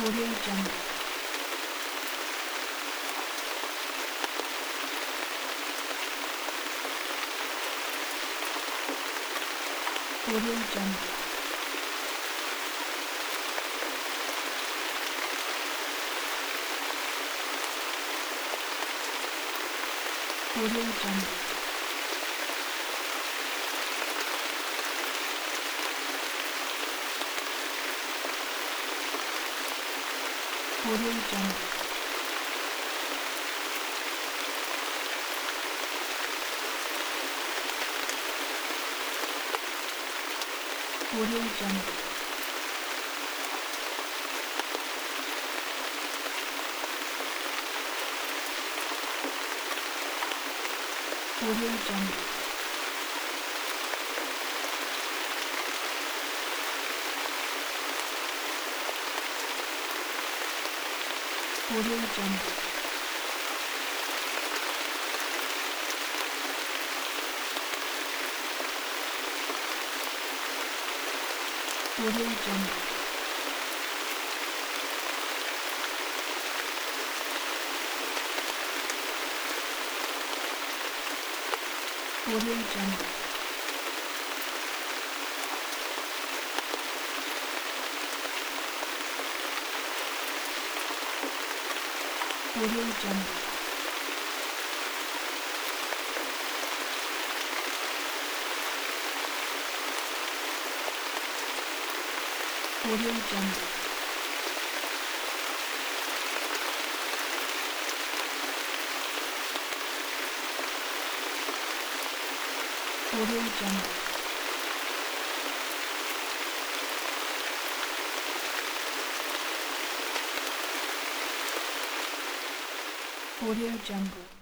Audio Jungle. Audio Jungle. Audio Jungle. Audio Jungle. Audio Jungle. Audio Jungle. Audio Jungle. Audio Jungle. Audio Jungle. Audio Jungle. Audio Jungle. Audio Jungle. Audio Jungle.